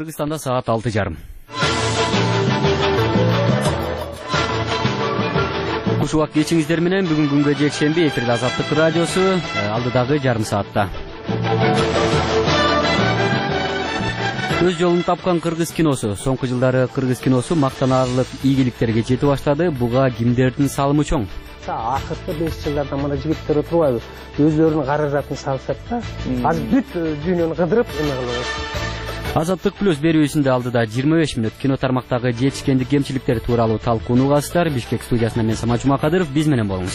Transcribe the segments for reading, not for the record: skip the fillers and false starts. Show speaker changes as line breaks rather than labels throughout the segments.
Кыргызстанда саат 6:30. Кушубак кечиңиздер менен бүгүн күнгө жекшемби эфирде Азаттык радиосу алдыдагы жарым саатта. Өз жолун тапкан кыргыз киносу. Соңку жылдары кыргыз киносу мактанаарлык ийгиликтерге жете баштады. Буга кимдердин салымы чоң?
Акыркы 5 жылдарда мына жигиттер отурбайбы? Өзлөрүнүн каражатын салышат да. Азыр бүт дүйнөнү кыдырып эме кылып.
Азаттык плюс берүүсүндө алдыда 25 мүнөт кино тармактагы жетишкендик кемчиликтер тууралуу талкуунугасыздар. Бишкек студиясынан мен Самат Жумакадыров, биз менен болуңуз.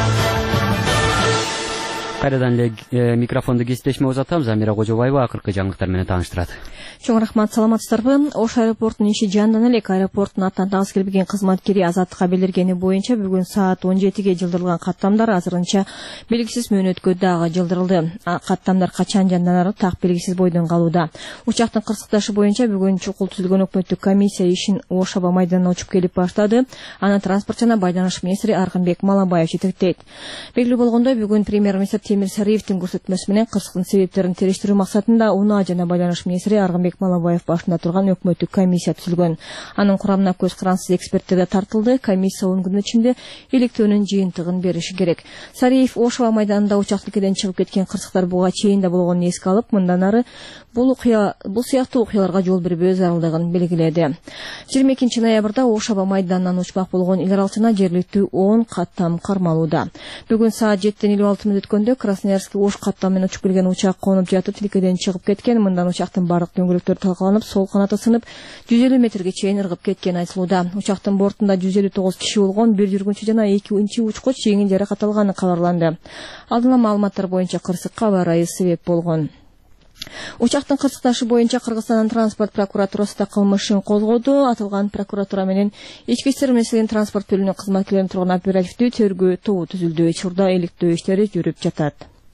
Кайрадан эле микрофонду кесиптешиме узатам. Замира Кожобаева акыркы жаңылыктар менен тааныштырат.
Чоң рахмат, саламатсыздарбы? Ош аэропортунун иши жандан элек аэропорттун аттантагысы келбеген кызматкери Азаттыкка билдиргени боюнча бүгүн саат 17ге жылдырылган каттамдар азырынча белгисиз мөөнөткө дагы жылдырылды. Каттамдар качан жанданары так белгисиз бойдон калууда. Учактын кырсыкташы боюнча бүгүн чукул түзүлгөн өкмөттүк комиссия ишин Ош аба майданына учуп келип баштады. Аны транспорт жана байланыш министри Аркынбек Малабаев жетектейт. Белгилүү болгондой, бүгүн премьер-министр Темир Сариевдин көрсөтмөсү менен кырсыктын себептерин териштирүү максатында УНА жана байланыш министри Аркынбек Малабаев башында турган өкмөттүк комиссия түзүлгөн. Анын курамына көз карансыз эксперттер да тартылды. Комиссия 10 күн ичинде иликтөөнүн жыйынтыгын бериши керек. Сариев Ош аба майданында учактыкеден чыгып кеткен кырсыктар буга чейин да болгонун эске алып, мындан ары бул сыяктуу окуяларга жол бербөө зарылдыгын белгиледи. 22 ноябрда Ош аба майданынан учпак болгон ил аралчына жергиликтүү 10 каттам кармалууда. Бүгүн саат 7:56 өткөндө Красноярский Ош каттамымен учуп келген учак конуп жатып тилкеден чыгып кеткен. Мындан учактын бардык дөңгөлөктөрү талкаланып, сол канаты сынып, 150 метрге чейин ыргып кеткени айтылууда. Учактын бортунда 159 киши болгон, бир жүргүнчү жана 2 учкуч жеңил жаракат алганы кабарланды. Алдын маалыматтар боюнча кырсыкка аба ырайы себеп болгон. Учактын кырсыкташы боюнча Кыргызстандын транспорт прокуратурасы да кылмыш ишин козгоду. Аталган прокуратура менен Ички иштер менен транспорт бөлүмүнүн кызматкерлеринин турган оперативдүү тергөө тобу түзүлдү. Учурда иликтөө иштери жүрүп жатат.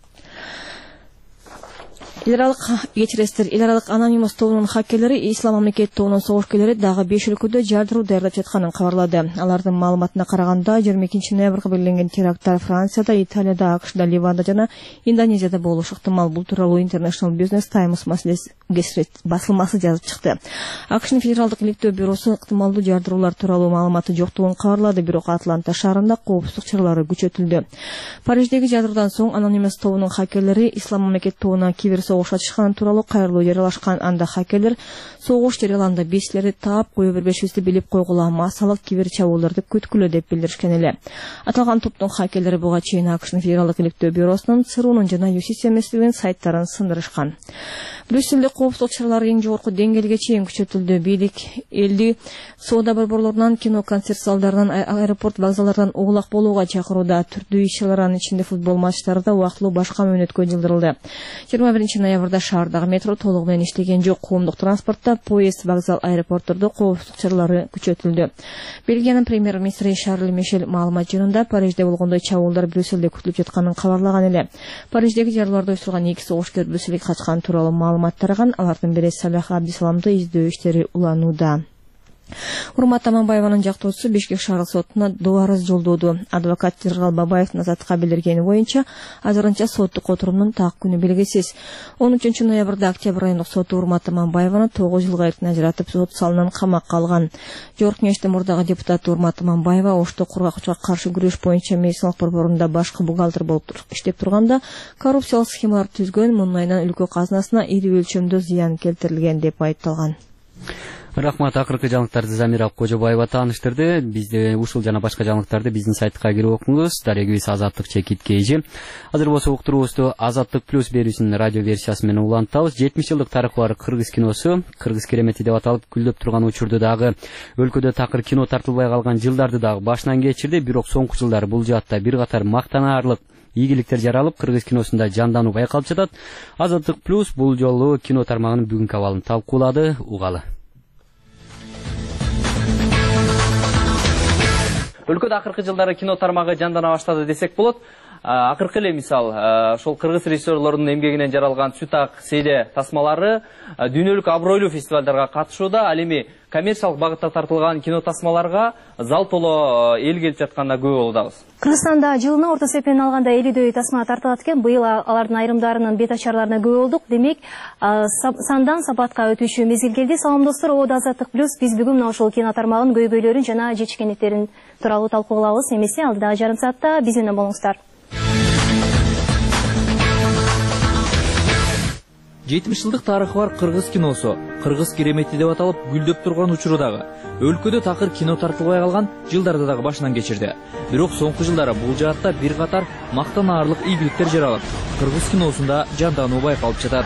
Ил аралык анонимус тобунун хакерлери Ислам мамлекет тобунун согушкерлери дагы 5 өлкөдө жардыруу даярдап жатканын кабарлады. Алардын маалыматына караганда 22 ноябрга белгиленген теракттар Францияда, Италияда, АКШда, Ливанда жана Индонезияда болушу ыктымал. Бул тууралуу International Business Times басылмасы жазып чыкты. АКШнын федералдык иликтөө бюросу ыктымалдуу жардыруулар тууралуу маалыматы жоктугун кабарлады, бирок Атланта шаарында коопсуздук чаралары күчөтүлдү. Париждеги жардыруудан соң анонимус тобунун хакерлери Ислам мамлекет тобуна кибер согуш ачышканы тууралуу кайрылуу жарыялашкан. Анда хакерлер согуш жарыяланды, биз силерди таап кое бербешибизди билип койгула, массалык кибер чабууларды күткүлө деп билдиришкен эле. Аталган топтун хакерлери буга чейин АКШнын федералдык иликтөө бюросунун, ЦРУнун жана Юстиция министрлигинин сайттарын сындырышкан. Брюссельде коопсуздук чаралары эң жогорку деңгээлге чейин күчөтүлдү. Бийлик элди соода борборлорунан, кино концерт залдарынан, аэропорт вокзалдардан угулак болууга чакырууда. Түрдүү иш-чаралардын ичинде футбол матчтары да убактылуу башка мөөнөткө жылдырылды. 21 ноябрда шаардагы метро толугу менен иштеген жок. Коомдук транспортто, поезд, вокзал, аэропорттордо коопсуздук чаралары күчөтүлдү. Бельгиянын премьер-министри Шарль Мишель маалымат жөнүндө Парижде болгондой чабуулдар Брюссельде күтүлүп жатканын кабарлаган эле. Париждеги жарылууларда уйруштурган 2 согушкер Брюссельге качкан тууралуу маалымат тараган. Алардын бири Салах Абдисаламды издөө иштери уланууда. Урмат Аманбаеванын жактоочусу Бишкек шаардык сотуна арыз жолдоду. Адвокат Жыргал Бабаевдин Азаттыкка билдиргени боюнча азырынча соттук отурумдун так күнү белгисиз. 13 ноябрда Октябрь айындык соту Урмат Аманбаеваны 9 жылга эркин ажыратып, сот салынан камакка алган. Жогорку кеңештин мурдагы депутаты Урмат Аманбаева Ошто кургакчылыкка каршы күрөш боюнча медициналык борборунда башкы бухгалтер болуп иштеп турганда коррупциялык схемалар түзгөн, мунун өлкө казынасына ири өлчөмдө зыян келтирилген деп айыпталган.
Рахмат, акыркы жаңылыктарды Замира Кожобаева тааныштырды. Бизде ушул жана башка жаңылыктарды биздин сайтка кирип окуңуз. Дарегибиз Азаттык ЧК. Азыр болсо уктуруубузду Азаттык плюс берүүсүнүн радио версиясы менен улантабыз. 70 жылдык тарыхы бар кыргыз киносу, кыргыз керемети деп аталып күлдөп турган учурду дагы, өлкөдө такыр кино тартылбай калган жылдарды дагы башынан кечирди. Бирок соңку жылдары бул жаатта бир катар мактанаарлык ийгиликтер жаралып, кыргыз киносунда жандануу байкалып жатат. Азаттык плюс бул жолу кино тармагынын бүгүнкү абалын талкуулады, угалы. Өлкөдө акыркы жылдары кино тармагы жандана баштады десек болот. акыркы эле мисал ошол кыргыз режиссерлордун эмгегинен жаралган Сүт ак сейле тасмалары дүйнөлүк абройлуу фестивалдарга катышууда. Ал эми коммерциялык багытта тартылган кино тасмаларга зал толо эл келип жатканда күбө болудабыз.
Кыргызстанда жылына орто эсепенен алганда 50дөй тасма тартылат экен. Быйыл алардын айрымдарынын бет ачарларына күбө болдук. Демек, сандан сапатка өтүүчү мезгил келди. Салам достор, Ода Азаттык плюс биз бүгүн мына ошол кино тармагынын көйгөйлөрүн жана жетишкендиктерин тууралуу талкуу кылабыз. Эмесе алдыдагы жарым саатта биз менен болуңуздар.
70 жылдык тарыхы бар кыргыз киносу, кыргыз керемети деп аталып гүлдөп турган учурдагы өлкөдө такыр кино тартылбай калган жылдарды дагы башынан кечирди. Бирок соңку жылдары бул жаатта бир катар мактанаарлык ийгиликтер жаралып, кыргыз киносунда жандануу байкалып жатат.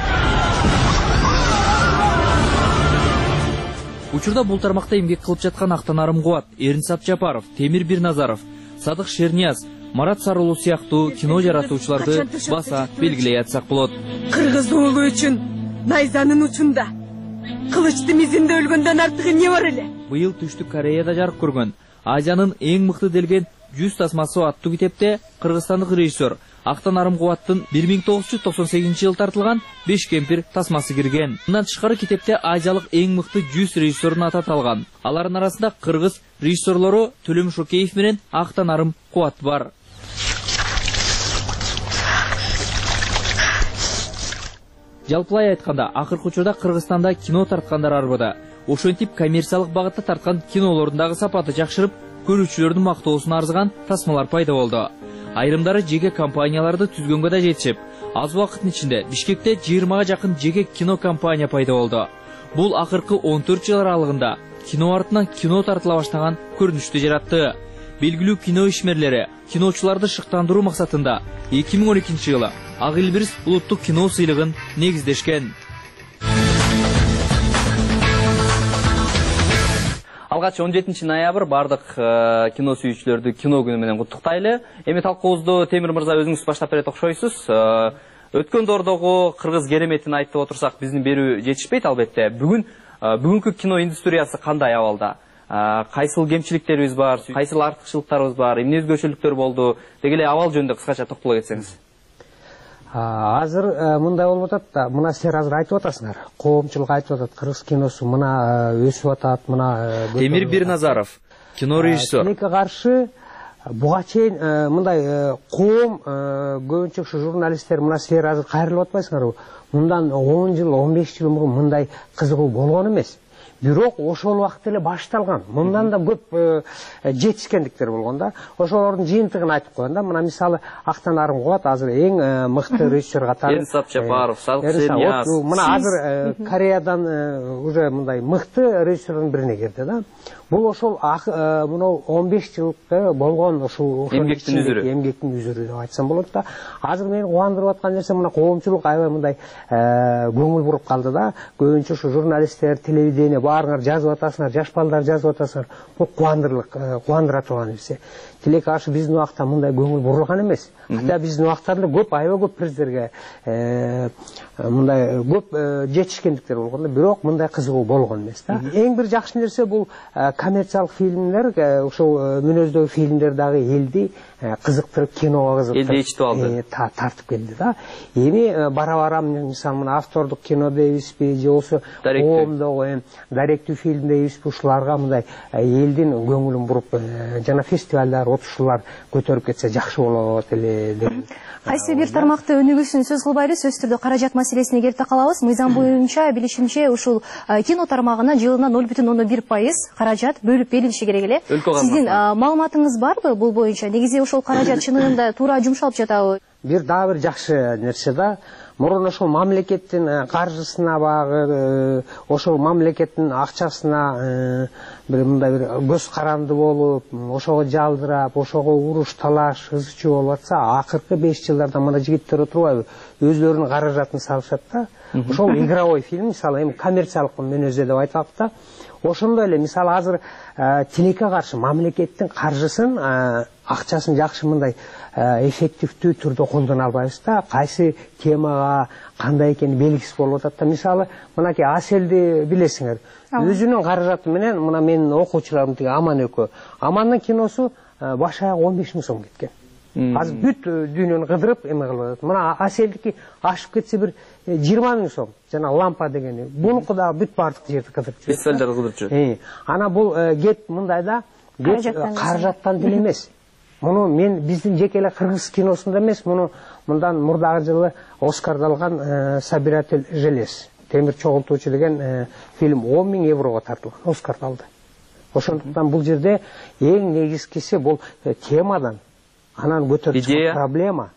Учурда бул тармакта эмгек кылып жаткан Актанарым Кубат, Эрнис Абжапаров, Темир Бирназаров, Садык Шернияз, Марат Сарылуу сыяктуу кино жаратуучуларды баса белгилей атсак болот.
Кыргыз уулу үчүн найзанын учунда, кылычты мизинде өлгөндөн артыгы эмне бар эле?
Быйыл Түштүк Кореяда жарык көргөн Азиянын эң мыкты делген 100 тасмасы аттуу китепте кыргызстандык режиссер Актанарым Кубаттын 1998 жылы тартылган 5 кемпир тасмасы кирген. Мындан тышкары китепте азиялык эң мыкты 100 режиссердун аты аталган. Алардын арасында кыргыз режиссерлору Төлөм Шокеев менен Актанарым Кубат бар. Жалпылай айтканда, акыркы учурда Кыргызстанда кино тарткандар арбыда. Ошентип коммерциялык багытта тарткан кинолордун дагы сапаты жакшырып, көрүүчүлөрдүн мактоосуна арзыган тасмалар пайда болду. Айрымдары жеке компанияларды түзгөнгө да жетишип, аз убакыттын ичинде Бишкекте 20га жакын жеке кино компания пайда болду. Бул акыркы 14 жыл аралыгында кино артынан кино тартыла баштаган көрүнүштү жаратты. Белгилүү кино ишмерлери киночуларды шыктандыруу максатында 2012 жылы Ак Илбирис улуттук кино сыйлыгын негиздешкен.
Алгач 17 ноябрь бардык кино сүйүүчүлөрдү кино күнү менен куттуктайлы. Эми талкуубузду Темир мырза өзүңүз баштап берет окшойсуз. Өткөн доордогу кыргыз кереметин айтып отурсак, биздин берүү жетишпейт албетте. Бүгүнкү кино индустриясы кандай абалда? Кайсыл кемчиликтерибиз бар, кайсыл артыкчылыктарыбыз бар, эмне өзгөчөлүктөр болду? Деги эле абал жөнүндө кыскача токтоло кетсеңиз.
Азыр мындай болуп атат да, мына силер азыр айтып атасыңар. Коомчулук айтып атат, кыргыз киносу мына өсүп атат, мына
Темир Бирназаров, кино режиссер.
Тилекке каршы буга чейин мындай коом көбүнчө ушу журналисттер, мына силер азыр кайрылып атпайсыңарбы? Мындан 10 жыл, 15 жыл мындай кызыгуу болгон эмес. Бирок ошол убакта эле башталган. Мындан да көп жетишкендиктер болгон да. Ошолордун жыйынтыгын айтып коеюн да. Мына мисалы Актанарым Кубат азыр эң мыкты режиссер катары.
Эрнис Абжапаров, Садык Шернияз.
Мына азыр Кореядан уже мындай мыкты режиссердин бирине кирди да. Бул ошол мына 15 жылкы болгон ошол
эмгектин
үзүрү деп айтсам болот да. Азыр мени кубандырып аткан нерсе мына коомчулук аябай мындай көңүл буруп калды да. Көбүнчө ушу журналисттер, телевидение баарыңар жазып атасыңар, жаш балдар жазып атасыңар. Бул кубандыра турган нерсе. Тилекке каршы биздин убакта мындай көңүл бурулган эмес. Хата биздин убактарда көп аябай көп приздерге мындай көп жетишкендиктер болгон да, бирок мындай кызыгуу болгон эмес да. Эң бир жакшы нерсе бул коммерциялык фильмдер, ошол мүнөздөгү фильмдер дагы элди кызыктырып, киного кызыктырып,
элди ичтип алды,
тартып келди да. Эми бара мисалы мына автордук кино дейбизби, же болсо коомдогу даректүү фильм дейбизби, ушуларга мындай элдин көңүлүн буруп жана фестивалдар, отушуулар көтөрүп кетсе жакшы болот эле деп.
Кайсы бир тармакты өнүгүүсүн сөз кылбайлы, сөз түрдө каражат маселесине келип такалабыз. Мыйзам боюнча билишимче ушул кино тармагына жылына 0,1% каражат бөлүп берилиши керек эле. Сиздин маалыматыңыз барбы бул боюнча? Негизи ошол каражат чынында туура жумшалып жатабы?
Дагы бир жакшы нерсе да. Мурун ошол мамлекеттин каржысына багып, ошол мамлекеттин акчасына бир мындай бир көз каранды болуп, ошого жалдырап, ошого уруш талаш, ызчуу болуп атса, акыркы 5 жылдарда мына жигиттер отурбайбы, өзлөрүнүн каражатын салышат да. Ошол игровой фильм, мисалы эми коммерциялык мүнөздө деп айталып да. Ошондой эле мисалы азыр тилекке каршы мамлекеттин каржысын, акчасын жакшы мындай эффективдүү түрдө колдоно албайбыз да. Кайсы темага кандай экени белгисиз болуп атат да. Мисалы мынакей Аселди билесиңер. Өзүнүн каражаты менен мына менин окуучуларым тиги Аман экөө. Амандын киносу баш аяк 15 миң сом кеткен. Азыр бүт дүйнөнү кыдырып эме кылып атат. Мына Аселдики ашып кетсе бир 20 000 сом. Жана лампа дегени. Бунуку да бүт бардык жерди кыдырып жүрөт.
Фестивалдарды кыдырып жүрөт.
Ана бул кет мындайда каражаттан деле эмес. Муну мен биздин жеке эле кыргыз киносунда эмес, муну мындан мурдагы жылы Оскарды алган Собиратель желез, темир чогултуучу деген фильм 10 000 еврого тартылган, Оскарды алды. Ошондуктан бул жерде эң негизгиси бул темадан анан көтөрүлгөн проблема,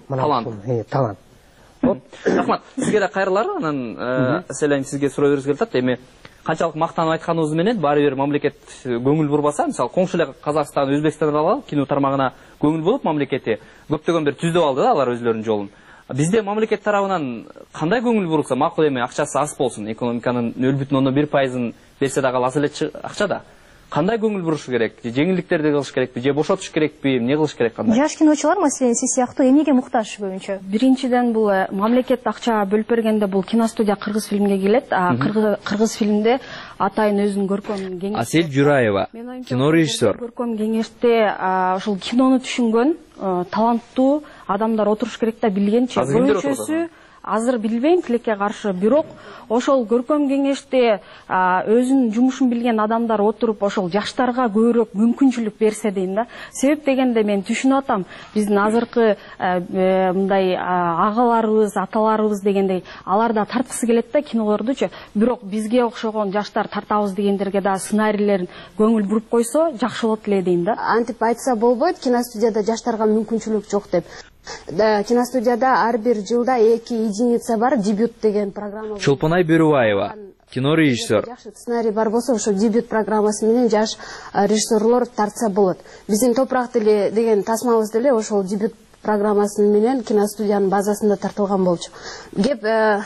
талант.
Рахмат, сизге да кайрылар. Анан Селен сизге суроо бергибиз келип атат. Эми канчалык мактанып айтканыбыз менен баары бир мамлекет көңүл бурбаса, мисалы коңшу эле Казакстан, Өзбекстан алалы, кино тармагына көңүл буруп мамлекети көптөгөн бир түздөп алды да алар өзлөрүнүн жолун. Бизде мамлекет тарабынан кандай көңүл бурулса макул, эми акчасы аз болсун, экономиканын 0,1% берсе дагы аз эле акча да. Кандай көңүл буруш керек? Жеңилдиктерди кылыш керекпи? Же бошотуш керекпи? Эмне кылыш керек кандай?
Жаш киночулар маселен сиз сыяктуу эмнеге муктаж көбүнчө?
Биринчиден бул мамлекет акча бөлүп бергенде бул киностудия Кыргыз фильмге келет. Кыргыз фильмде атайын өзүнүн көркөм кеңеши.
Асел Жураева, кино режиссер.
Көркөм кеңеште ушул кинону түшүнгөн таланттуу адамдар отуруш керек да, билгенчи. Көбүнчөсү азыр билбейм, тилекке каршы, бирок ошол көркөм кеңеште өзүнүн жумушун билген адамдар отуруп ошол жаштарга көбүрөөк мүмкүнчүлүк берсе дейм да. Себеп дегенде мен түшүнүп атам, биздин азыркы мындай агаларыбыз, аталарыбыз дегендей алар да тарткысы келет да кинолордучу. Бирок бизге окшогон жаштар тартабыз дегендерге да сценарийлерин көңүл буруп койсо жакшы болот эле дейм да.
Антип айтса болбойт, киностудияда жаштарга мүмкүнчүлүк жок деп. Киностудияда ар бир жылда 2 единица бар, дебют деген программа.
Чолпонай Бөрүбаева, кино режиссер.
Жакшы сценарий бар болсо, ошо дебют программасы менен жаш режиссерлор тартса болот. Биздин Топурак деле деген тасмабыз деле ошол дебют программасы менен киностудиянын базасында тартылган болчу. Кеп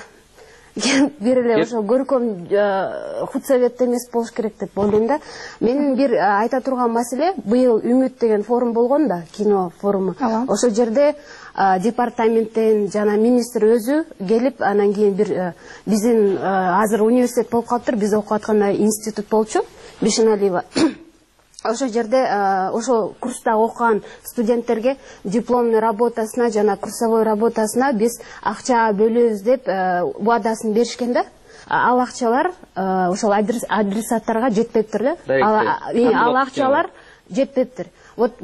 бир эле ошо көркөм худсоветте эмес болуш керек деп ойлойм да. Менин бир айта турган маселе, быйыл Үмүт деген форум болгон да, кино форуму. Ошол жерде департаменттен жана министр өзү келип, анан кийин бир биздин азыр университет болуп калыптыр, биз окуп атканда институт болчу, Бишеналиева. Ошол жерде ошол курста окуган студенттерге дипломный работасына жана курсовой работасына биз акча бөлөбүз деп убадасын беришкен да. Ал акчалар ошол адресаттарга жетпептир да. Ал акчалар жетпептир. Вот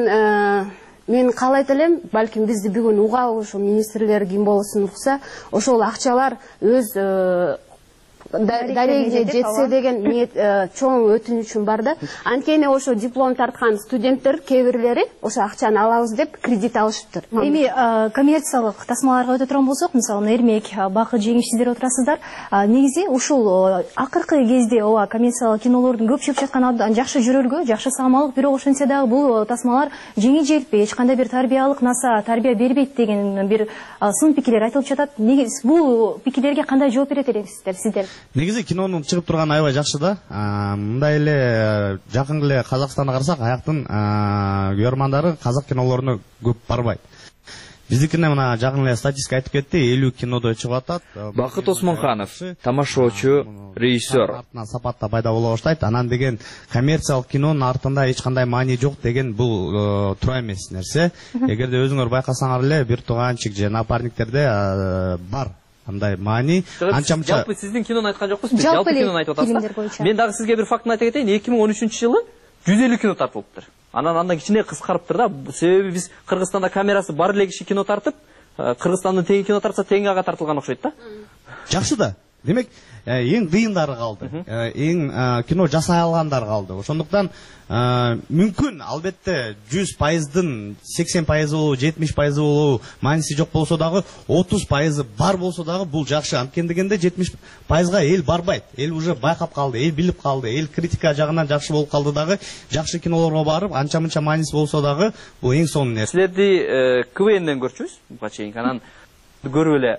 мен каалайт элем, балким бизди бүгүн угабы ошо министрлер ким болсун укса, ошол акчалар өз дарегине жетсе деген чоң өтүнүчүм бар да. Анткени ошо диплом тарткан студенттер кээ бирлери ошо акчаны алабыз деп кредит алышыптыр.
Эми коммерциялык тасмаларга өтө турган болсок, мисалы Эрмек, Бакыт, Жеңиш сиздер отурасыздар. Негизи ушул акыркы кезде ооба коммерциялык кинолордун көп чыгып жаткан жакшы жүрөлгө, жакшы саамалык, бирок ошентсе дагы бул тасмалар жеңи желпи, эч кандай бир тарбиялык наса тарбия бербейт деген бир сын пикирлер айтылып жатат. Негизи бул пикирлерге кандай жооп берет элексиздер сиздер?
Негизи кинонун чыгып турган аябай жакшы да. Мындай эле жакын эле Казакстанга карасак, аяктын көрөрмандары казак кинолоруна көп барбайт. Биздикине мына жакын эле статистика айтып кетти, 50 кинодо чыгып атат.
Бакыт Осмонханов, тамашоочу, режиссер.
Артынан сапатта пайда боло баштайт. Анан деген коммерциялык кинонун артында эч кандай маани жок деген бул туура эмес нерсе. Эгерде өзүңөр байкасаңар эле, бир тууганчык же напарниктерде бар андай маани. Анча-мынча.
Жалпы сиздин кинону айткан жокпуз, жалпы кинону айтып атасыздар. Мен дагы сизге бир фактын айта кетейин. 2013-жылы 150 кино тартылыптыр. Андан кичине кыскарыптыр да. Себеби биз Кыргызстанда камерасы бар эле киши кино тартып, Кыргызстандын тең кино тартса тең ага тартылган окшойт да.
Жакшы да. Демек, эң кыйындары калды. Эң кино жасай алгандар калды. Ошондуктан мүмкүн албетте 100%дын 80% болуу, 70% болуу мааниси жок болсо дагы 30% бар болсо дагы бул жакшы. Анткени дегенде 70%га эл барбайт. Эл уже байкап калды, эл билип калды, эл критика жагынан жакшы болуп калды дагы. Жакшы кинолорго барып, анча-мынча мааниси болсо дагы бул эң сонун нерсе.
Силерди КВНден көрчүбүз буга чейин. Анан көрүп эле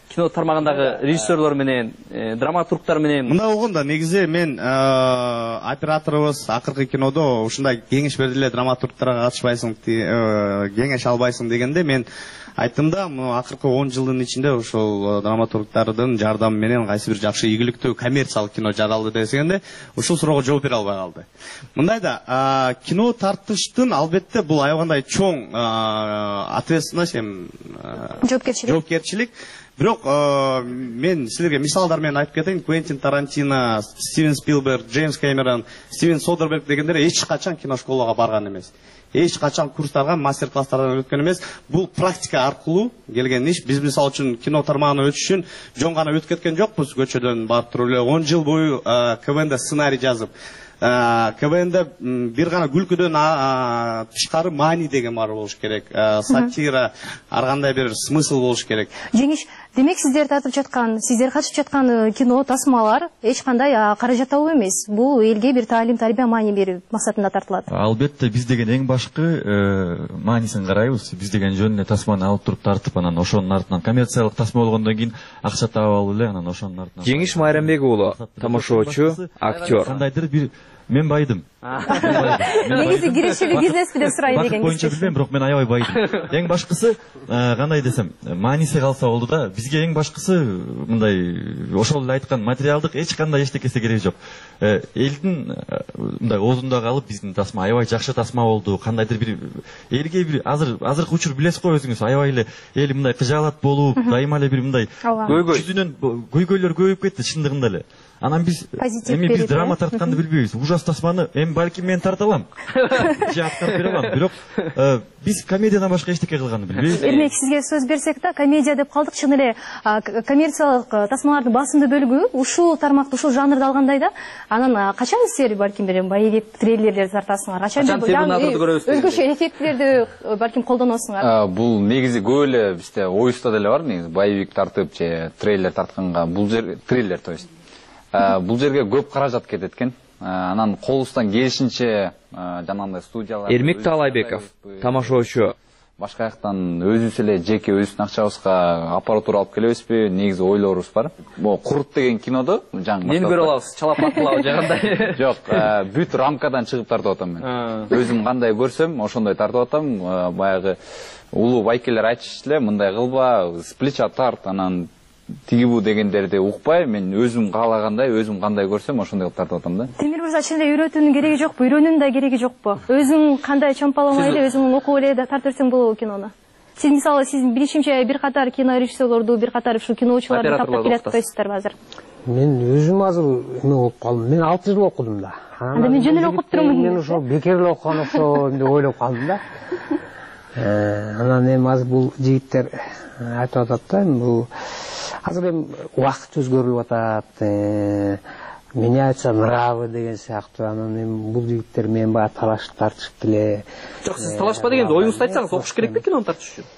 кино тармагындагы режиссерлор менен, драматургтар менен?
Мында болгондо негизи мен операторубуз акыркы кинодо ушундай кеңеш берди эле, драматургтарга катышпайсың, кеңеш албайсың дегенде мен айттым да, акыркы 10 жылдын ичинде ошол драматургтардын жардамы менен кайсы бир жакшы ийгиликтүү коммерциялык кино жаралды дегенде ушул суроого жооп бере албай калды. Мындай да, кино тартыштын албетте бул аябагандай чоң ответственность, жоопкерчилик. Бирок мен силерге мисалдар менен айтып кетейин. Квентин Тарантино, Стивен Спилберг, Джеймс Кэмерон, Стивен Содерберг дегендер эч качан кино школага барган эмес. Эч качан курстарга, мастер-класстардан өткөн эмес. Бул практика аркылуу келген иш. Биз мисалы үчүн кино тармагына өтүш үчүн жон гана өтүп кеткен жокпуз. Көчөдөн барып туруп эле 10 жыл бою КВНда сценарий жазып, КВНда бир гана күлкүдөн тышкары маани деген бар болуш керек. Сатира, ар кандай бир смысл болуш керек.
Жеңиш, демек сиздер тартып жаткан, сиздер катышып жаткан кино тасмалар эч кандай каражат табуу эмес. Бул элге бир таалим, тарбия, маани берүү максатында тартылат.
Албетте биз деген эң башкы маанисин карайбыз. Биз деген жөн эле тасманы алып туруп тартып, анан ошонун артынан коммерциялык тасма болгондон кийин акча таап алып эле, анан ошонун артынан.
Жеңиш Майрамбек уулу, тамашачы, актер.
Кандайдыр бир мен байдым.
Негизи кирешели бизнеспи деп сурайт деген.
Боюнча билбейм, бирок мен аябай байдым. Эң башкысы кандай десем, мааниси калса болду да. Бизге эң башкысы мындай ошол эле айткан материалдык эч кандай эчтекеси керек жок. Элдин мындай оозунда калып, биздин тасма аябай жакшы тасма болду. Кандайдыр бир элге бир азыркы учур билесиз го өзүңүз, аябай эле эл мындай кыжаалат болуп, дайыма эле бир мындай жүзүнөн көйгөйлөр көбөйүп кетти чындыгында эле. Анан биз эми биз драма тартканды билбейбиз. Ужас тасманы балким мен тарта алам. Же аткарып бере алам. Бирок биз комедиядан башка эчтеке кылганды билбейбиз.
Эрмек, сизге сөз берсек да, комедия деп калдык. Чын эле коммерциялык тасмалардын басымдуу бөлүгү ушул тармакты, ушул жанрды алгандай да. Анан качан силер балким бир боевик триллерлерди тартасыңар? Качан өзгөчө эффектилерди балким колдоносуңар?
Бул негизи көп эле бизде оюзда деле бар, негизи боевик тартып же трейлер тартканга, бул жер триллер, то есть бул жерге көп каражат кетет экен. Анан колубуздан келишинче жанагындай студиялар.
Эрмек Таалайбеков, тамашачы.
Башка жактан өзүбүз эле жеке өзүбүздүн акчабызга аппаратура алып келебизби? Негизи ойлорубуз бар. Могу Курт деген кинодо жаңы
Мени көрө алабыз, чалап аткылабы жагандай.
Жок, бүт рамкадан чыгып тартып атам мен. Өзүм кандай көрсөм, ошондой тартып атам. Баягы улуу байкелер айтышты эле, мындай кылба, с плеча тарт, анан тигибу дегендерди укпай, мен өзүм каалагандай, өзүм кандай көрсөм ошондой кылып тартып атам да.
Темир мырза, чын эле үйрөтүүнүн кереги жокпу? Үйрөнүүнүн да кереги жокпу? Өзүң кандай чампаламай эле, өзүң окуп эле тартып берсең болобу кинону? Сиз мисалы, сиздин билишимче бир катар кино режиссерлорду, бир катар ушу киночуларды таптап келатып атпайсыздарбы азыр?
Мен өзүм азыр эме болуп калдым. Мен 6 жыл окудум да.
Анда мен жөн эле окуп турмун.
Мен ошо бекер эле окуган окшойм деп ойлоп калдым да. Анан эми азыр бул жигиттер айтып атат да, бул азыр эми убакыт өзгөрүп атат, меняются нравы деген сыяктуу. Анан эми бул жигиттер менен баягы талашып тартышып эле.
Жок, сиз талашпа дегенде оюңузду айтсаңыз, окуш керекпи кинону тартыш үчүн?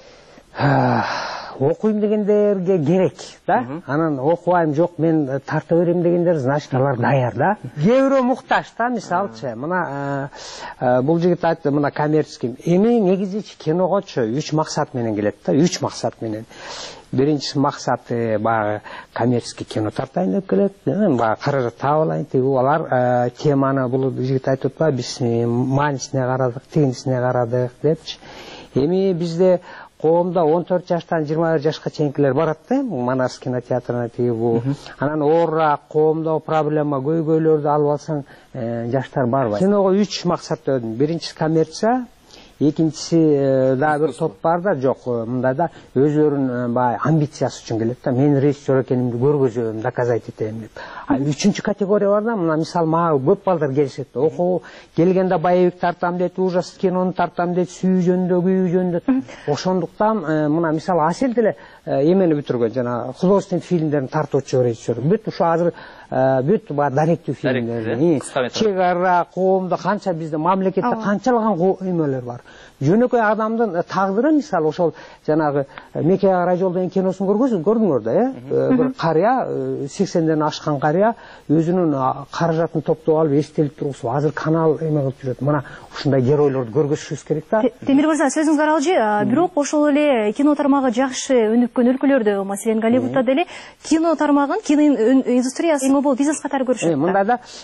Окуйм дегендерге керек да. Анан окубайм, жок мен тарта берем дегендер, значит алар даяр да. Кээ бирөө муктаж да, мисалчы. Мына бул жигит айтты, мына коммерческий. Эми негизи киногочу 3 максат менен келет да, 3 максат менен. Биринчи максаты баягы коммерческий кино тартайын деп келет. Баягы каражат таап алайын деп, алар теманы бул жигит айтып атпайбы, биз маанисине карадык, тигинисине карадык депчи. Эми бизде коомдо 14 жаштан 21 жашка чейинкилер барат да, Манас кинотеатрына тиги бул. Анан оорураак коомдогу проблема, көйгөйлөрдү алып алсаң, жаштар барбайт. Киного 3 максат өдүм. Биринчиси коммерция, экинчиси да бир топ бар да, жок, мындай да өзүлөрүнүн баягы амбициясы үчүн келет да, мен режиссер экенимди көргөзөм, доказать этем деп. Үчүнчү категория бар да, мына мисалы мага көп балдар келишет. Окуу келгенде боевик тартам дейт, ужас кинону тартам дейт, сүйүү жөнүндө, күйүү жөнүндө. Ошондуктан мына мисалы Асель деле эмени бүтүргөн, жана художественный фильмдерин тартуучу режиссер. Бүт ушу азыр бүт даректүү фильмдер, чек ара, коомдо канча бизде мамлекетте канчалыган эмелер бар. Жөнөкөй адамдын тагдыры, мисалы ошол жанагы Мекке кара жол деген киносун көрдүңөр да, бир карыя, 80ден ашкан карыя өзүнүн каражатын топтоп алып, эстелип тургусуп, азыр канал эме кылып жүрөт. Мына ушундай геройлорду көргөзүшүбүз керек да.
Темир мырза, сөзүңүз аралжы, бирок ошол эле кино тармагы жакшы өнүккөн өлкөлөрдө, маселен Голливудта деле кино тармагын, кино индустриясын мобил бизнес катары көрүшөт.
Мында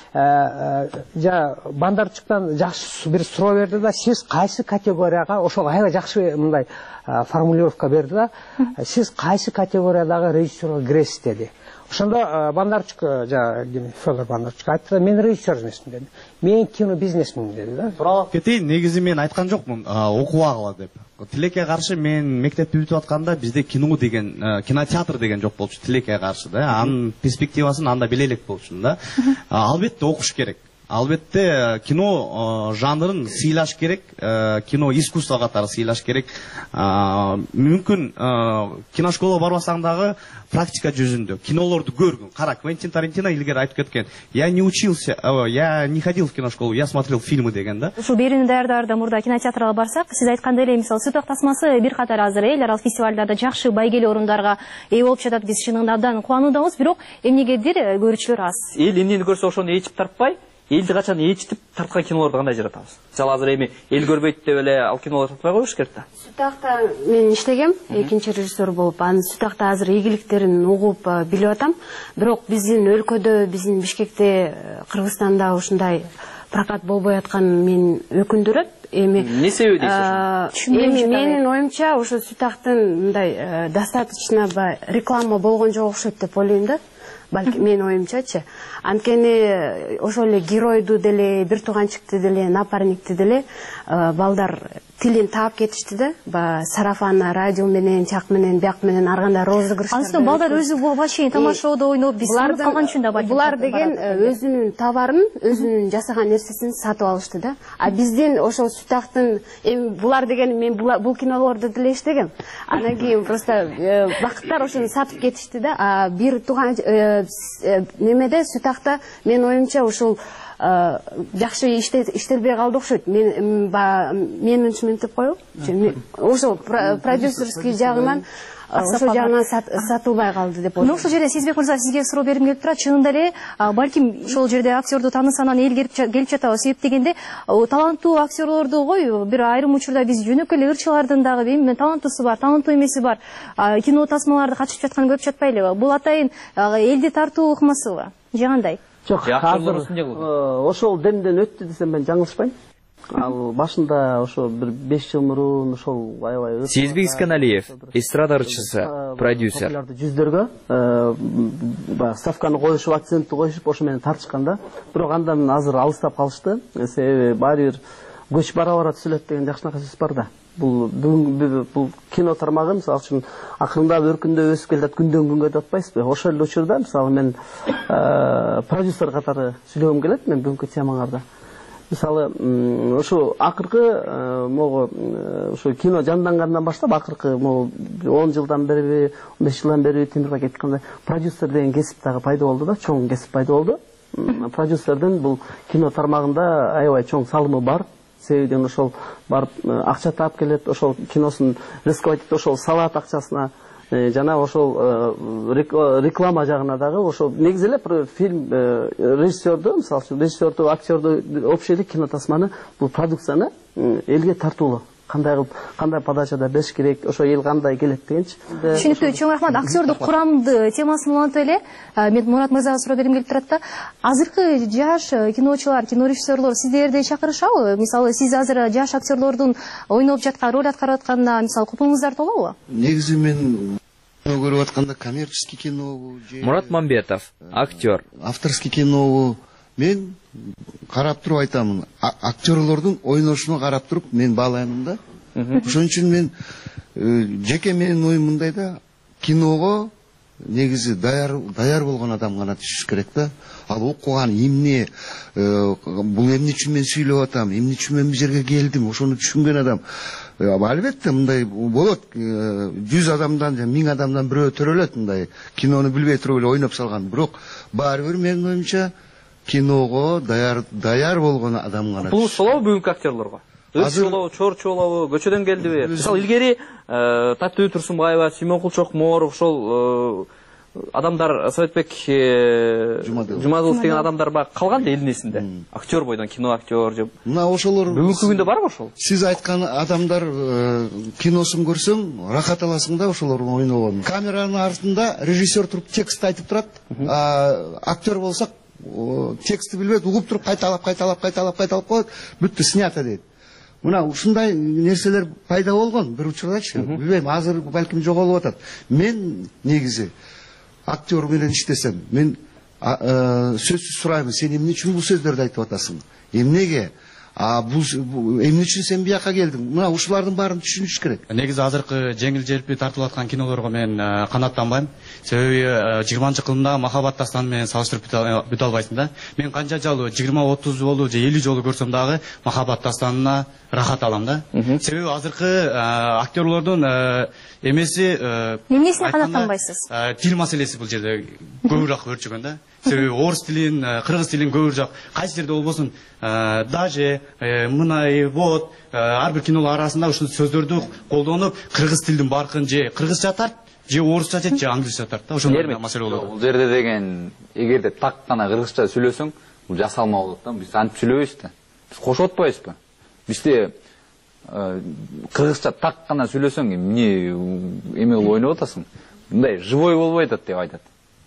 да Бандарчуктан жакшы бир суроо берди да, сиз кайсы категорияга, ошол аябай жакшы мындай формулировка берди да, сиз кайсы категориядагы режиссерго киресиз деди. Ошондо Бандарчук, Федор Бандарчук айтты да, мен режиссер эмесмин деди. Мен кино бизнесмин деди да.
Тууралап кетейин, негизи мен айткан жокмун окубагыла деп. Тилекке каршы мен мектепти бүтүп атканда бизде кино деген, кинотеатр деген жок болчу, тилекке каршы да. Анын перспективасын анда биле элек болчу да. Албетте окуш керек. Албетте кино жанрын сыйлаш керек, кино искусство катары сыйлаш керек. Мүмкүн киношкола барбасаң дагы практика жүзүндө кинолорду көргүн. Кара, Квентин Тарантино илгери айтып кеткен. Я не учился, я не ходил в киношколу, я смотрел фильмы деген да.
Ушул берүүнү даярдаарда мурда кинотеатрга барсак, сиз айткандай эле, мисалы Сүт тасмасы бир катар азыр эл аралык фестивалдарда жакшы байгелүү орундарга ээ болуп жатат. Биз чынында абдан кубануудабыз, бирок эмнегедир көрүүчүлөр аз.
Эл эмнени көрсө ошону ээчип тарпай, элди качан ээчитип тарткан кинолорду кандай жаратабыз? Мисалы азыр эми эл көрбөйт деп эле ал кинолорду тартпай коюш керек да.
Сүтакта мен иштегем, экинчи режиссер болуп, анын Сүтакта азыр ийгиликтерин угуп билип атам. Бирок биздин өлкөдө, биздин Бишкекте, Кыргызстанда ушундай прокат болбой аткан мен өкүндүрөт.
Не себеби дейсиз?
Менин оюмча, ошо Сүтактын мындай достаточно реклама болгон жок окшойт деп ойлойм да. Балки мен оюмчачы. Анткени ошол эле геройду деле, бир тууганчыкты деле, напарникти деле балдар тилин таап кетишти да. Сарафан радио менен, чак менен, бияк менен арганда розыгрыштар.
Анысы балдар өзү вообще тамашоодо ойноп, биз калган үчүн да бар.
Булар деген өзүнүн товарын, өзүнүн жасаган нерсесин сатып алышты да. А биздин ошол Сүтактын булар деген мен бул кинолорду деле иштегем. Анан кийин просто бакыттар ошону сатып кетишти да. А бир тууган немеде Сүтакта мен оюмча ошол жакшы иштелбей калды окшойт. Менеджмент деп коебу. Ошол продюсерский жагынан ошол жагынан сатылбай калды деп ойлойм.
Ошол жерде Сезбек мырза, сизге суроо бергим келип турат. Чынында эле балким ошол жерде актерду таанысанан эл келип жатабы. Себеп дегенде таланттуу актерлорду кой, бир айрым учурда биз жөнөкөй эле ырчылардын дагы таланттуусу бар, таланттуу эмеси бар. Кино тасмаларды качып жаткан көрүп жатпайлыбы? Бул атайын элди тартуу ыкмасыбы? Же кандай?
Жок, азыр ошол демден өттү десем мен жаңылышпайм. Ал башында ошо бир 5 жыл мурун ошол аябай
Сезбек Исканалиев, эстрада ырчысы, продюсер.
Жүздөргө ставканы коюшуп, акцентти коюшуп, ошо менен тартышкан да. Бирок андан азыр алыстап калышты. Себеби баары бир көч бара түзүлөт деген жакшынакай сөз бар да. Бул кино тармагы мисалы үчүн акырындап өркүндөп өсүп келатат, күндөн күнгө деп атпайсызбы? Ошол эле учурда мисалы мен продюсер катары сүйлөгөм келет мен бүгүнкү темаңарда. Мисалы ошо акыркы могу ошо кино жандангандан баштап акыркы могу 10 жылдан бери, 15 жылдан бери Темирбек айткандай продюсер деген кесип дагы пайда болду да, чоң кесип пайда болду. Продюсердин бул кино тармагында аябай чоң салымы бар. Себебиден ошол барып акча таап келет, ошол киносун рисковать этип, ошол салат акчасына жана ошол реклама жагына дагы ошол негизи эле фильм режиссердү, мисалы үчүн режиссердү, актердү общий эле кино тасманы, бул продукцияны элге тартуулуу кандай подачада бериш керек, ошо эл кандай келет дегенчи.
Түшүнүктүү, чоң рахмат. Актердук курамды темасын улантып эле мен Мурат мырзага суроо бергим келип турат да. Азыркы жаш киночулар, кинорежиссерлор сиздерди чакырышабы? Мисалы, сиз азыр жаш актерлордун ойноп жаткан, роль аткарып атканына мисалы купуңуздар толобу?
Негизи мен көрүп атканда коммерческий кинобу,
Мурат Мамбетов, актер.
Авторский кинобу мен карап туруп айтамын. Актерлордун ойношуна карап туруп мен баалайм да. Ошон үчүн мен жеке менин оюм мындай да, киного негизи даяр болгон адам гана түшүш керек да. Ал окуган эмне, бул эмне үчүн мен сүйлөп атам, эмне үчүн мен бул жерге келдим, ошону түшүнгөн адам. Албетте мындай болот, 100 адамдан же 1000 адамдан бирөө төрөлөт мындай кинону билбей туруп эле ойноп салган. Бирок баары бир менин оюмча киного даяр болгон адам гана.
Бул болобу бүгүнкү актерлорго? Өзү болобу, чорчу болобу, көчөдөн келдиби? Мисалы илгери Таттыбек Турсунбаева, Симон Кулчокморов, ошол адамдар, Советбек Жумадылов деген адамдар калган да элдин эсинде. Актер бойдон, кино актер же.
Мына ошолор
бүгүнкү күндө барбы ошол?
Сиз айткан адамдар киносун көрсөң, рахат аласың да ошолордун ойногонун. Камеранын артында режиссер туруп текст айтып турат. Актер болсак, текстти билбейт, угуп туруп кайталап коет, бүттү, снято дейт. Мына ушундай нерселер пайда болгон бир учурдачы. Билбейм, азыр балким жоголуп атат. Мен негизи актер менен иштесем, мен сөзсүз сурайм, сен эмне үчүн бул сөздөрдү айтып атасың? Эмнеге? Эмне үчүн сен бияка келдиң? Мына ушулардын баарын түшүнүш керек.
Негизи азыркы жеңил желпи тартылып аткан кинолорго мен канаттанбайм. Себеби 20-кылымдагы Махаббат дастаны менен салыштырып бүтө албайсың да. Мен канча жолу 20-30 жолу же 50 жолу көрсөм дагы Махаббат дастанына рахат алам да. Себеби азыркы актерлордун эмеси
эмнесине канаттанбайсыз?
Тил маселеси бул жерде көбүрөөк өрчөгөн да. Себеби орус тилин, кыргыз тилин көбүрөөк кайсы жерде болбосун, даже мынай вот ар бир кинолор арасында ушул сөздөрдү колдонуп, кыргыз тилдин баркын же кыргызча тарт, же орусча же англисча тарт да. Ошондой маселе болот.
Бул жерде деген эгерде так гана кыргызча сүйлөсөң, бул жасалма болот да. Биз антип сүйлөбөйбүз да. Биз кошуп атпайбызбы? Бизде кыргызча так гана сүйлөсөң, эмне кылып ойноп атасың? Мындай живой болбой атат деп айтат.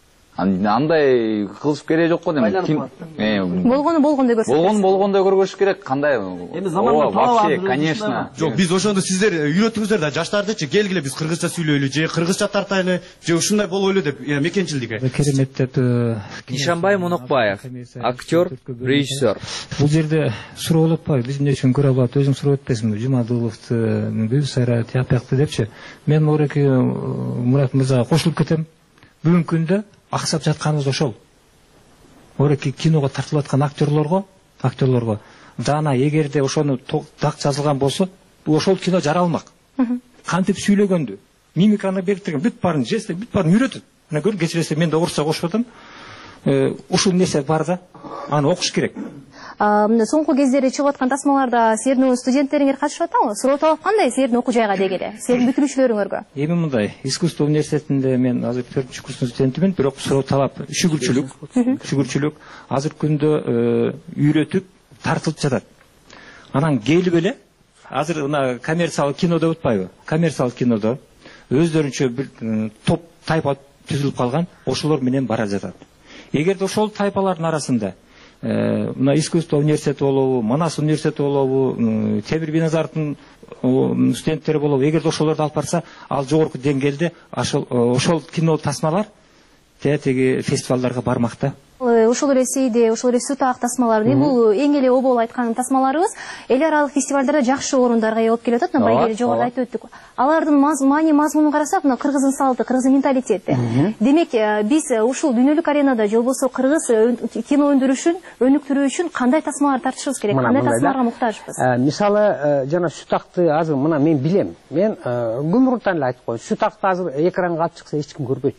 Андай кылышып кереги жок го дейм.
Болгондой көрсөтөбүз.
Болгондой көргөзүш керек. Кандай? Вообще, конечно.
Жок, биз ошондо сиздер үйрөтүңүздөр да, жаштардычы келгиле биз кыргызча сүйлөйлү же кыргызча тартайлы же ушундай болойлу деп мекенчилдиги.
Кереметтеп
Нишанбай Монокбаев, актер, режиссер.
Бул жерде суроо болуп атпайбы? Биз эмне үчүн көрө албайт? Өзүң суроо этпесиңби? Жумадыловду, Бүсара, тияпякты депчи. Мен Мореки Мурат мырзага кошулуп кетем. Бүгүнкү күндө аксап жатканыбыз ошол. Мореки киного тартылып аткан актерлорго жана эгерде ошону так жазылган болсо, ошол кино жаралмак. Кантип сүйлөгөндү, мимиканы бериптирген, бүт баарын жесте, бүт баарын үйрөтөт. Мына көрүң, кечиресиз, мен да орусча кошуп атам. Ушул нерсе бар да, аны окуш керек.
Соңку кездери чыгып аткан тасмаларда силердин студенттериңер катышып атабы? Суроо талап кандай силердин окуу жайга дегеле? Силердин бүтүрүүчүлөрүңөргө?
Эми мындай, искусство университетинде мен азыр 4-курстун студентимин, бирок суроо талап шүгүрчүлүк азыр күндө үйрөтүп тартылып жатат. Анан келип эле азыр мына коммерциялык кино деп атпайбы? Коммерциялык кинодо өздөрүнчө бир топ тайпа түзүлүп калган, ошолор менен бара жатат. Эгерде ошол тайпалардын арасында мына искусство университети болобу, Манас университети болобу, Темир Биназаровдун студенттери болобу, эгерде ошолорду алып барса, ал жогорку деңгээлде ошол кино тасмалар теги фестивалдарга бармакта.
Ошол эле Сейде, ошол эле Сутак тасмалары, бул эң эле обол айткан тасмаларыбыз эл аралык фестивалдарда жакшы орундарга ээ болуп келип атат. Байгеле жогоруда айтып өттүк. Алардын маани мазмунун карасак, мына кыргыздын салты, кыргыздын менталитети. Демек, биз ушул дүйнөлүк аренада же болбосо кыргыз кино өндүрүшүн өнүктүрүү үчүн кандай тасмалар тартышыбыз керек? Кандай тасмаларга муктажбыз?
Мисалы, жана Сутакты азыр мына мен билем. Мен күмүртан эле айтып коеюн. Сутакты азыр экранга алып чыкса эч ким көрбөйт.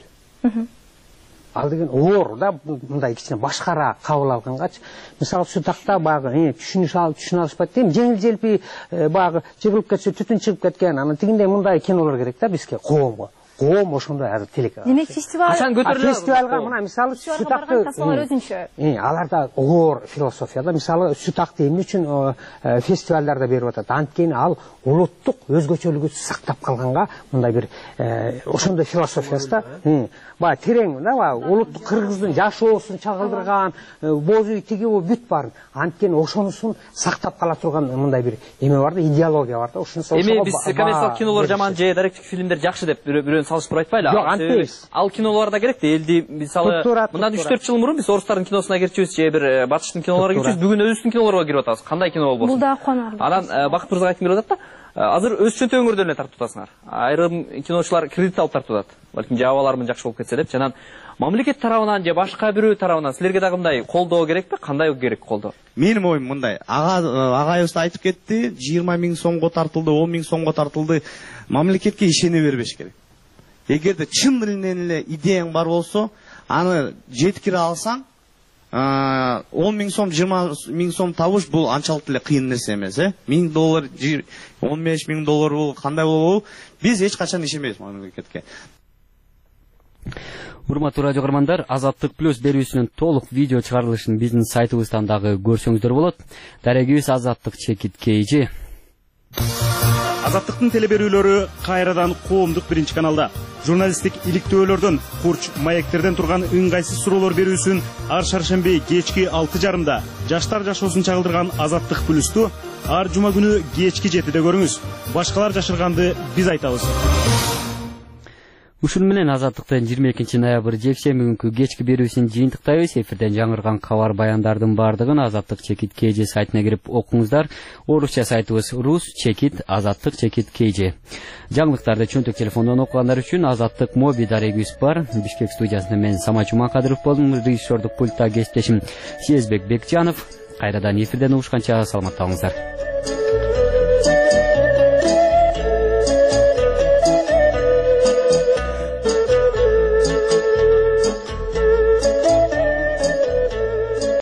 Ал деген оор да, мындай кичине башкараак кабыл алгангачы. Мисалы Сутакта багы түшүнө алышпайт дейм. Жеңил желпи багы жыгылып кетсе, түтүн чыгып кеткен, анан тигиндей мындай кинолор керек да бизге, коомго. Коом ошондой азыр телекке.
Демек
фестивалга мына мисалы Сутакты
тасмалар өзүнчө.
Аларда оор философия да. Мисалы Сутакты эмне үчүн фестивалдарда берип атат? Анткени ал улуттук өзгөчөлүгү сактап калганга мындай бир ошондой философиясы да. Баягы терең да, улуттук кыргыздын жашоосун чагылдырган, боз үй тиги бүт барын. Анткени ошонусун сактап кала турган мындай бир эме бар да, идеология бар да.
Эми биз коммерциялык кинолор жаман же даректик фильмдер жакшы деп бирөөнү салыштырып айтпайлы.
Жок, антпейбиз.
Ал кинолор да керек да, элди мисалы мындан 3-4 жыл мурун биз орустардын киносуна кирчүбүз же бир батыштын кинолоруна кирчүбүз, бүгүн өзүбүздүн кинолорго кирип атабыз. Кандай кино болбосун?
Бул да кубанарлык.
Анан Бакыт мырзага айткым келип атат да, азыр өз чөнтө өңүрдөн эле тартып атасыңар. Айрым киночулар кредит алып тартып атат. Балким жабаларым жакшы болуп кетсе деп, жанан мамлекет тарабынан же башка бирөө тарабынан силерге дагы мындай колдоо керекпи? Кандай керек колдоо?
Менин оюм мындай. Агайыбыз айтып кетти, 20 000 сомго тартылды, 10 000 сомго тартылды. Мамлекетке ишене бербеш керек. Эгерде чын эле идеяң бар болсо, аны жеткире алсаң, 10 000 сом, 20 000 сом табыш бул анчалык эле кыйын нерсе эмес, $1000, 15 000 бул кандай болобу? Биз эч качан ишенбейбиз мамлекетке.
Урматтуу радио көрөрмандар, Азаттык плюс берүүсүнүн толук видео чыгарылышын биздин сайтыбыздан дагы көрсөңүздөр болот. Дарегибиз Азаттык чекит KG.
Азаттыктын телеберүүлөрү кайрадан коомдук биринчи каналда. Журналисттик иликтөөлөрдөн, курч маектерден турган ыңгайсыз суроолор берүүсүн ар шаршемби кечки 6:30 жаштар жашоосун чагылдырган Азаттык плюсту ар жума күнү кечки 7-де көрүңүз. Башкалар жашырганды биз айтабыз.
Ушун менен Азаттыктын 22 ноябрь жекшемби күнкү кечки берүүсүн жыйынтыктайбыз. Эфирден жаңырган кабар баяндардын баардыгын Азаттык чекит KG сайтына кирип окуңуздар. Орусча сайтыбыз рус чекит азаттык чекит KG. Жаңылыктарды чөнтөк телефондон окугандар үчүн Азаттык моби дарегибиз бар. Бишкек студиясында мен Самат Жумакадыров болдум. Режиссердук пультта кесиптешим Сезбек Бекжанов. Кайрадан эфирден угушканча саламатта болуңуздар.